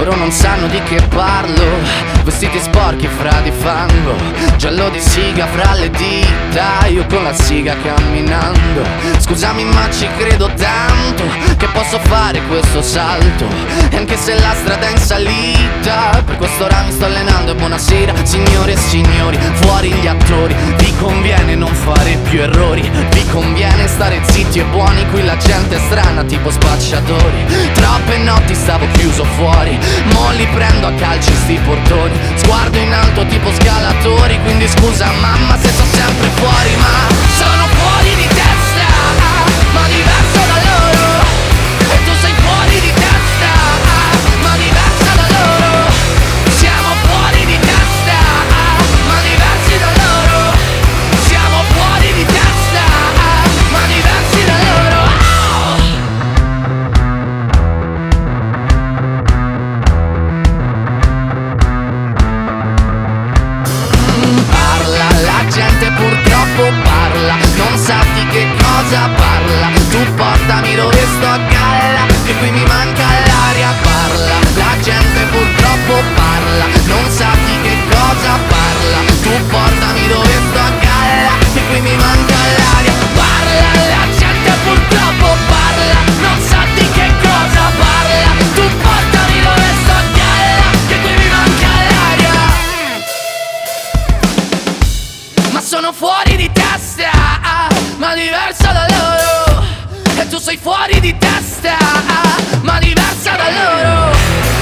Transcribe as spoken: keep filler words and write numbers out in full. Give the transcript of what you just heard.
loro non sanno di che parlo. Vestiti sporchi fra di fango, giallo di siga fra le dita, io con la siga camminando. Scusami ma ci credo tanto che posso fare questo salto, e anche se la strada è in salita, per quest'ora mi sto allenando. E buonasera signore e signori, fuori gli attori. Vi conviene non fare più errori, vi conviene stare zitti e buoni. Qui la gente è strana tipo spacciatori. Troppe notti stavo chiuso fuori, mo li prendo a calci sti portoni. Sguardo in alto tipo scalatori, quindi scusa mamma se sto sempre fuori, ma sono fuori di testa, ma diverso da loro. E tu sei fuori di testa, ma diversa da loro. Siamo fuori di testa, ma diversi da loro. Siamo fuori di testa, ma diversi da loro. Parla, la gente purtroppo parla, non sa di che cosa parla. Tu portami dove sto a galla, che qui mi manca l'aria. Parla, la gente purtroppo parla, non sa di che cosa parla. Tu portami dove sto a galla, che qui mi manca l'aria. Parla, la gente purtroppo parla, non sa di che cosa parla. Tu portami dove sto a galla, che qui mi manca l'aria. Ma sono fuori di testa, ma diversa da loro. E tu sei fuori di testa, ma diversa da loro.